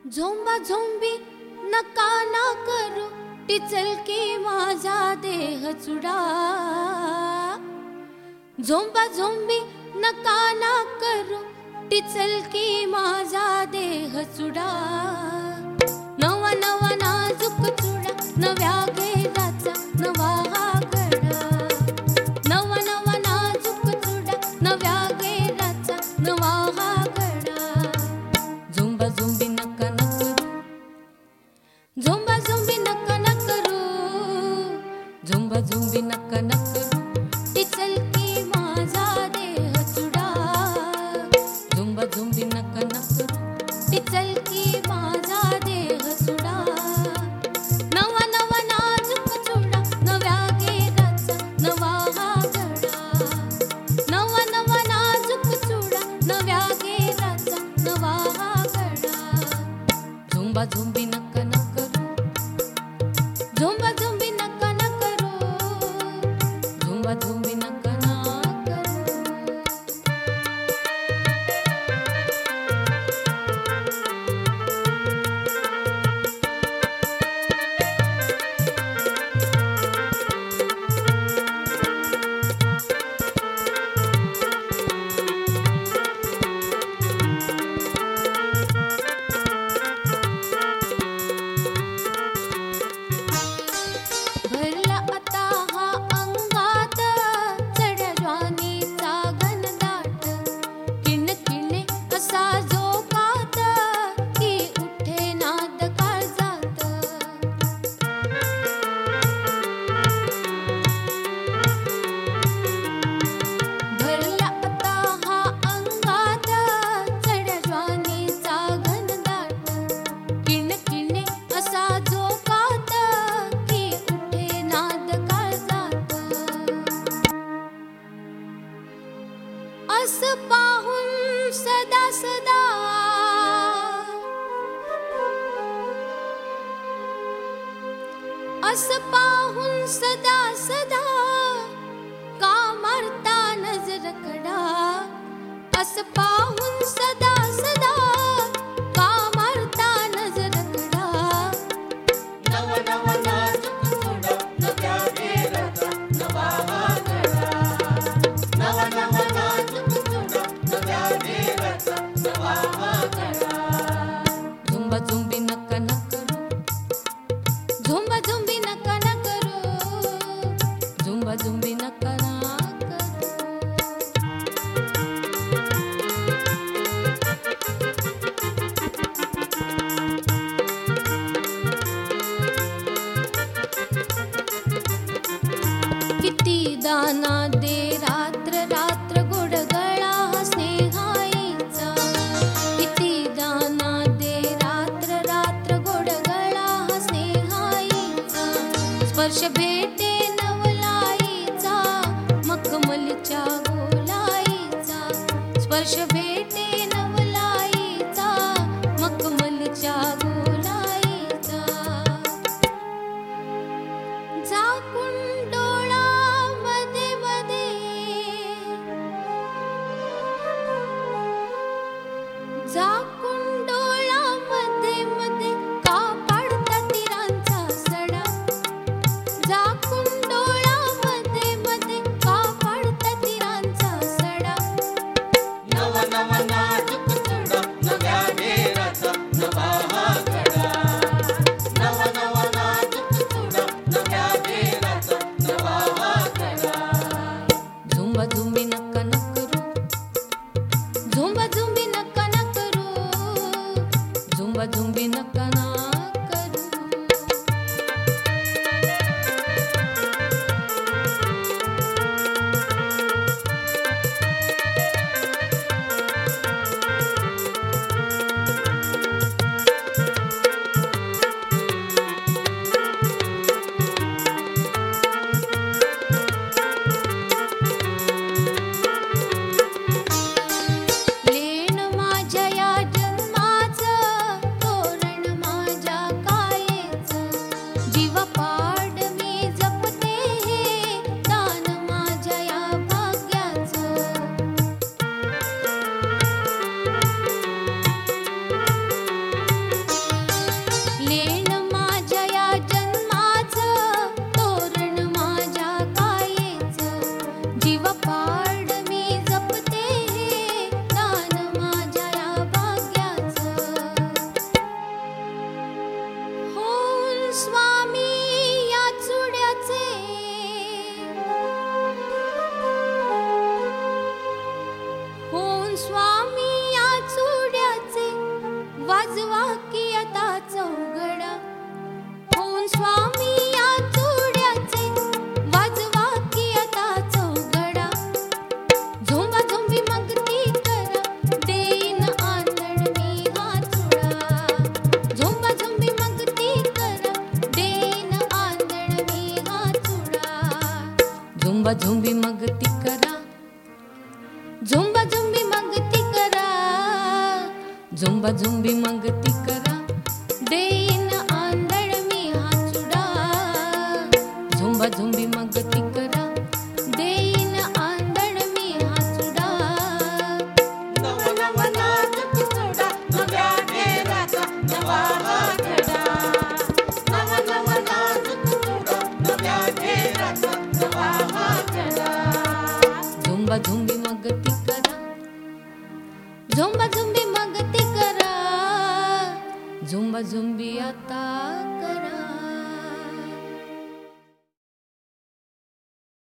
झोंबा zombie नका ना करू, टिचल की माझा देह चुडा. झोंबा झोंबी नका ना करू, टिचल की माझा देह चुडा. नवा नवा नाजूक चुडा, नव्या घेराचा नवा हा गडा. नवा नवा नाजूक चुडा, नव्या घेराचा नवा हा गडा. झोंबा झोंबी नका ना करू, झोंबा झोंबी नका ना करू, झोंबा झोंबी नका ना करू, टिचल की माझा देह चुडा. झोंबा झोंबी नका ना करू, टिचल की माझा देह चुडा. नवा नवा नाजूक चुडा, नव्या घेराचा नवा हा गडा. नवा नवा नाजूक चुडा, नव्या घेराचा नवा हा गडा. झोंबा झोंबी नका ना करू, झोंबा झोंबी नका ना करू, झोंबा झोंबी नका ना करू. भरला आता हा अंगात चढ्या ज्वानीचा घनदाट. किणकिणे असा झोकात की उठे नाद काळजात. भरला आता हा अंगात चढ्या ज्वानीचा घनदाट. किणकिणे असा झोकात की उठे नाद काळजात. अस पाहून सदा सदा अस पाहून सदा सदा का मारता नजर खडा. अस पाहून सदा सदा का मारता नजर खडा. नवा नवा नाजूक चुडा, नव्या घेराचा नवा हा गडा. नवा नवा नाजूक चुडा, नव्या घेराचा नवा हा गडा. झुंबा झुंबी नका ना करू, झुंबा झुंबी नका ना करू, झुंबा झुंबी नका ना करू. किती दाना दे रात्र रात्र गोड गळा स्नेहाईचा. किती दाना दे रात्र रात्र गोड गळा स्नेहाईचा. स्पर्श भेटे नवलाईचा, मखमलच्या गोलाईचा. स्पर्श भेटे नवलाईचा, मखमलच्या गोलाईचा. झाकून डोळा मध्ये मध्ये, झाकून डोळा मध्ये मध्ये का पाडता तीरांचा सडा. झाकून डोळा मध्ये मध्ये का पाडता तीरांचा सडा. नवा नवा नाजूक चुडा, नव्या घेराचा नवा हा गडा. नवा नवा नाजूक चुडा, नव्या घेराचा नवा हा गडा. झुंबा झुंबी नका ना करू, झुंबा झुंबी नका ना करू, झुंबा झुंबी नका ना करू. लेण माझ्या या जन्माचं तोरण वाजवा की आता चौघडा होऊन स्वामी या चुड्याचे वाजवा की आता चौघडा झुंबा झुंबी मग ती करा देईन आंधळ मी हा चुडा झुंबा झुंबी मग ती करा देईन आंधळ मी हा चुडा झुंबा झुंबी मग ती करा झुंबा झुंबी मग ती करा झुंबा झुंबी मग ती करा देईन आंधळ मी हा चुडा झुंबा झुंबी मग ती करा देईन आंधळ मी हा चुडा नव नव नाजूक चुडा नव्या डेराचा नवा हा घडा नव नव नाजूक चुडा नव्या डेराचा नवा हा घडा झुंबा झुंबी मग ती करा झुंबा झुंबी मग ती करा झुंबा झुंबी आता